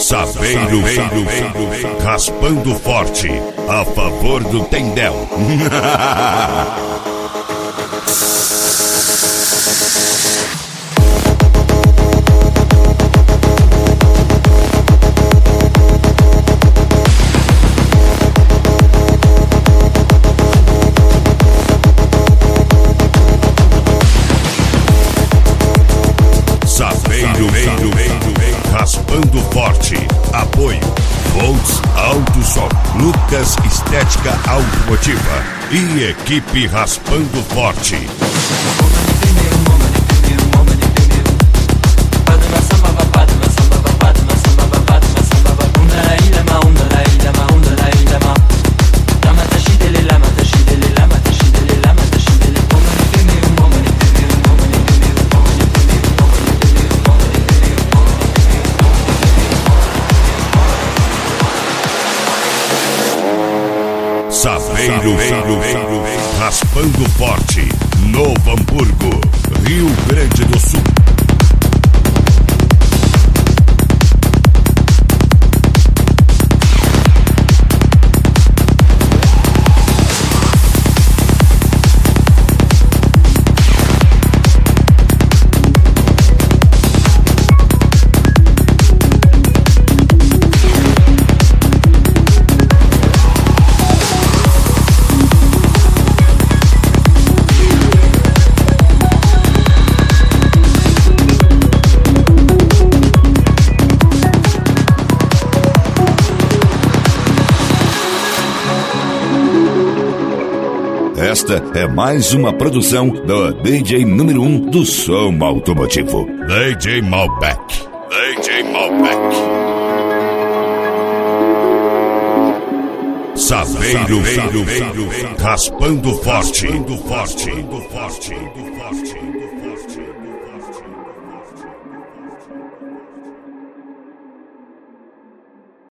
Sabeiro, raspando forte, a favor do Tendel. Sabeiro, raspando forte, apoio, Volts Auto Som, Lucas Estética Automotiva e equipe raspando forte. Sabeiro, raspando forte, Novo Hamburgo, Rio Grande do Sul. Esta é mais uma produção do DJ número 1 do som automotivo, DJ Malbec. DJ Malbec. Sabeiro, raspando forte.